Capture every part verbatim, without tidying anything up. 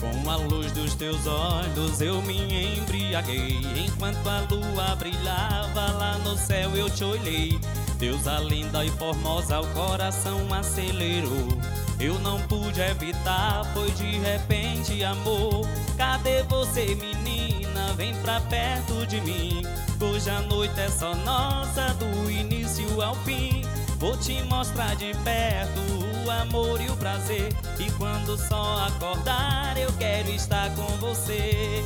Com a luz dos teus olhos eu me embriaguei. Enquanto a lua brilhava lá no céu eu te olhei. Deusa linda e formosa, o coração acelerou. Eu não pude evitar, foi de repente amor. Cadê você, menina? Vem pra perto de mim. Hoje a noite é só nossa, do início ao fim. Vou te mostrar de perto o amor e o prazer. E quando o sol acordar eu quero estar com você.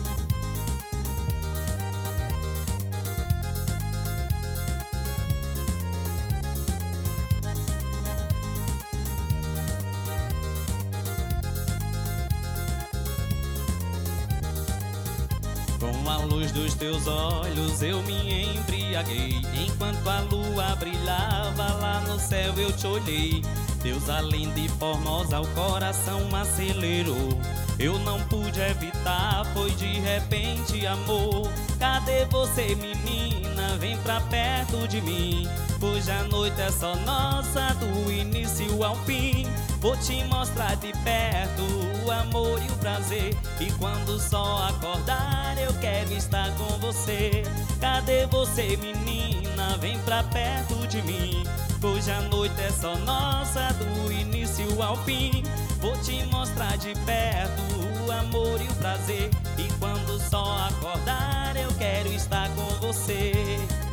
Com a luz dos teus olhos eu me embriaguei. Enquanto a lua brilhava lá no céu eu te olhei. Deusa linda e formosa, o coração acelerou. Eu não pude evitar, foi de repente amor. Cadê você, menina? Vem pra perto de mim. Hoje a noite é só nossa, do início ao fim. Vou te mostrar de perto o amor e o prazer. E quando o sol acordar eu quero estar com você. Cadê você, menina? Vem pra perto de mim. Hoje a noite é só nossa, do início ao fim. Vou te mostrar de perto o amor e o prazer. E quando o sol acordar eu quero estar com você.